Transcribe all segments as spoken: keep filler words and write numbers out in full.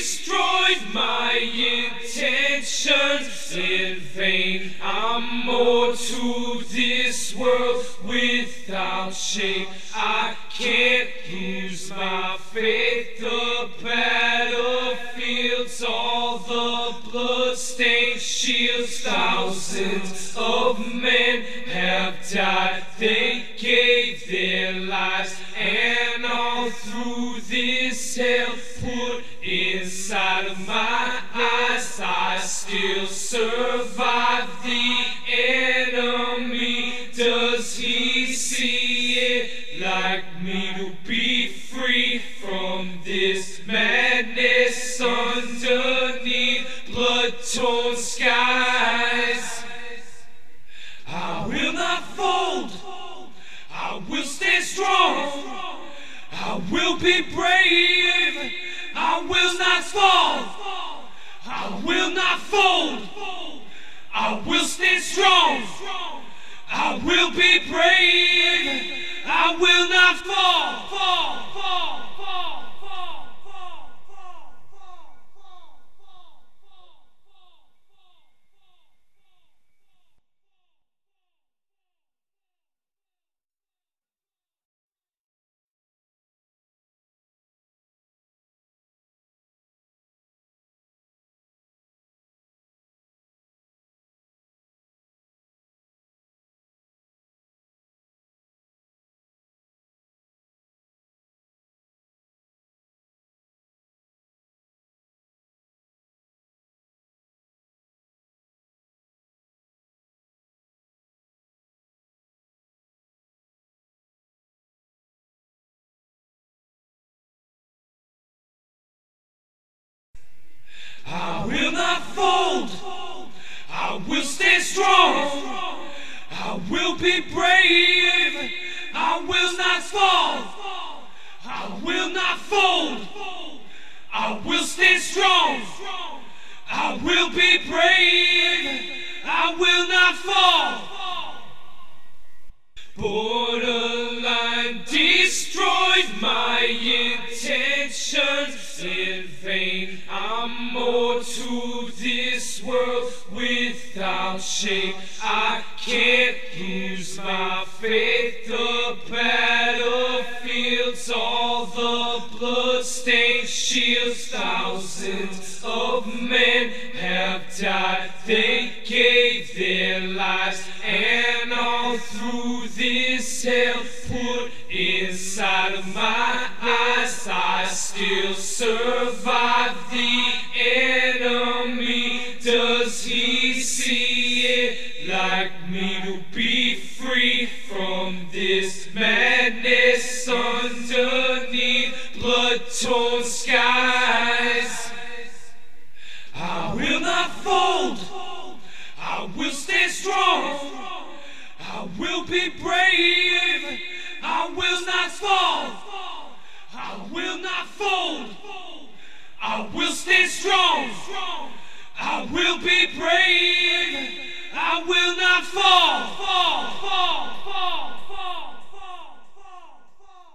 destroyed my intentions in vain. I'm more to this world without shame. I can't lose my faith. The battlefields, all the bloodstained shields. Thousands of men have died. They gave their lives, and all through this hell put inside of my eyes, I still survive. The enemy, does he see it like me? To be free from this madness underneath blood-torn skies. I will not fold, I will stand strong, I will be brave, I will not fall, I will not fold, I will stand strong, I will be brave, I will not fall, fall, fall, fall, fall, fall, fall, fall, I will not fold, I will stand strong, I will be brave, I will not fall, I will not fold, I will stand strong, I will be brave, I will not fall. Borderline destroyed my intentions in vain. I'm more to this world without shame. I can't lose my faith. The battlefields, all the bloodstained shields. Thousands of men have died. They gave their lives, and all through this hell put inside of my eyes, I still survive. The enemy, does he see it like me? To be free from this madness underneath blood-torn skies. I will not fold, I will stand strong, I will be brave, I will not fall, I will not fold, I will stand strong, I will be brave, I will not fall, fall, fall, fall, fall, fall, fall, fall.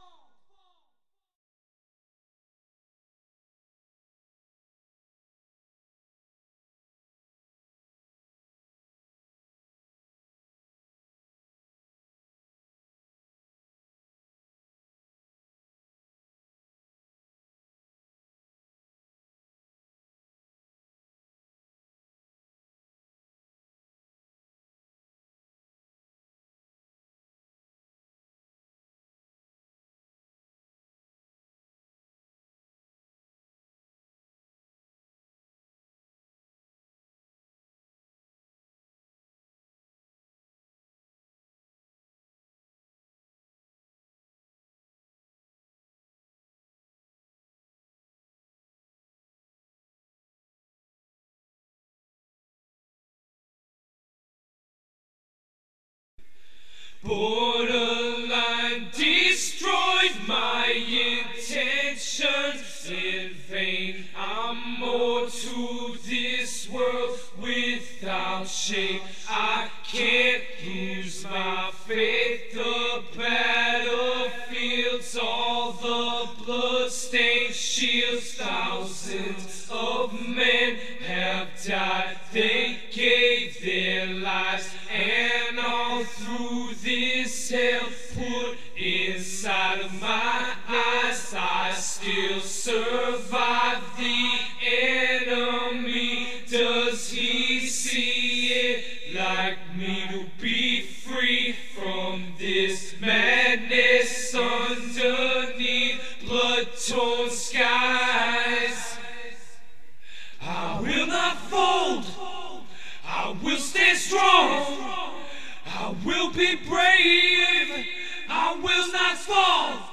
Borderline destroyed my intentions in vain. I'm more to this world without shame. I can't lose my faith. The battlefields, all the bloodstained shields. Thousands of men have died. They gave their lives, and all through this hell put inside of my eyes, I still survive the enemy. Does he see it like me, to be free from this madness underneath blood-torn skies? I will not fold, I will stand strong, I will be brave, I will not fall.